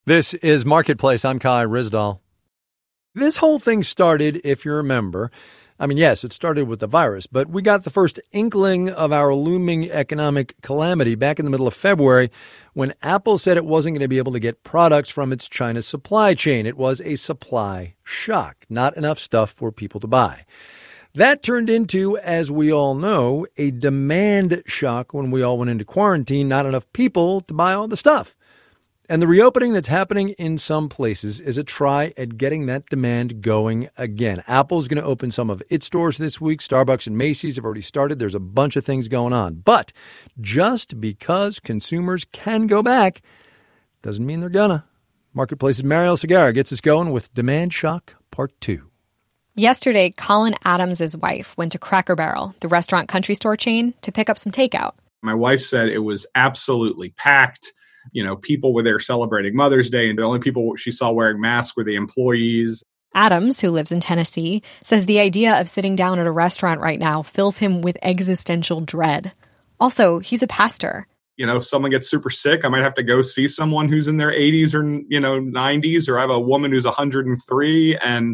This is Marketplace. I'm Kai Ryssdal. This whole thing started, if you remember, yes, it started with the virus, but we got the first inkling of our looming economic calamity back in the middle of February when Apple said it wasn't going to be able to get products from its China supply chain. It was a supply shock, not enough stuff for people to buy. That turned into, as we all know, a demand shock when we all went into quarantine, not enough people to buy all the stuff. And the reopening that's happening in some places is a try at getting that demand going again. Apple's going to open some of its stores this week. Starbucks and Macy's have already started. There's a bunch of things going on. But just because consumers can go back doesn't mean they're gonna. Marketplace's Marielle Segarra gets us going with Demand Shock Part 2. Yesterday, Colin Adams' wife went to Cracker Barrel, the restaurant country store chain, to pick up some takeout. My wife said it was absolutely packed. People were there celebrating Mother's Day, and the only people she saw wearing masks were the employees. Adams, who lives in Tennessee, says the idea of sitting down at a restaurant right now fills him with existential dread. Also, he's a pastor. If someone gets super sick, I might have to go see someone who's in their 80s or, 90s, or I have a woman who's 103, and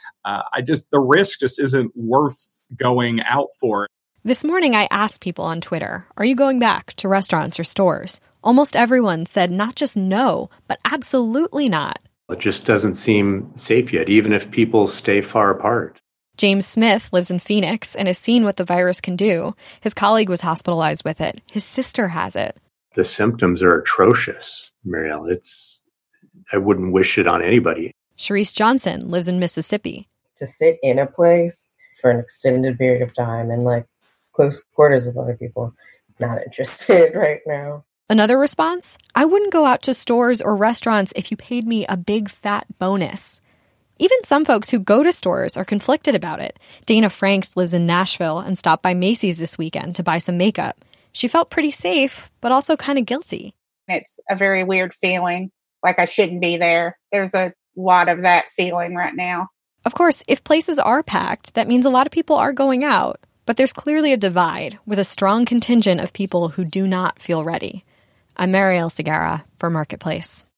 the risk just isn't worth going out for. This morning, I asked people on Twitter, are you going back to restaurants or stores? Almost everyone said not just no, but absolutely not. It just doesn't seem safe yet, even if people stay far apart. James Smith lives in Phoenix and has seen what the virus can do. His colleague was hospitalized with it. His sister has it. The symptoms are atrocious, Marielle. I wouldn't wish it on anybody. Sharice Johnson lives in Mississippi. To sit in a place for an extended period of time and close quarters with other people, not interested right now. Another response? I wouldn't go out to stores or restaurants if you paid me a big fat bonus. Even some folks who go to stores are conflicted about it. Dana Franks lives in Nashville and stopped by Macy's this weekend to buy some makeup. She felt pretty safe, but also kind of guilty. It's a very weird feeling, like I shouldn't be there. There's a lot of that feeling right now. Of course, if places are packed, that means a lot of people are going out. But there's clearly a divide with a strong contingent of people who do not feel ready. I'm Marielle Segarra for Marketplace.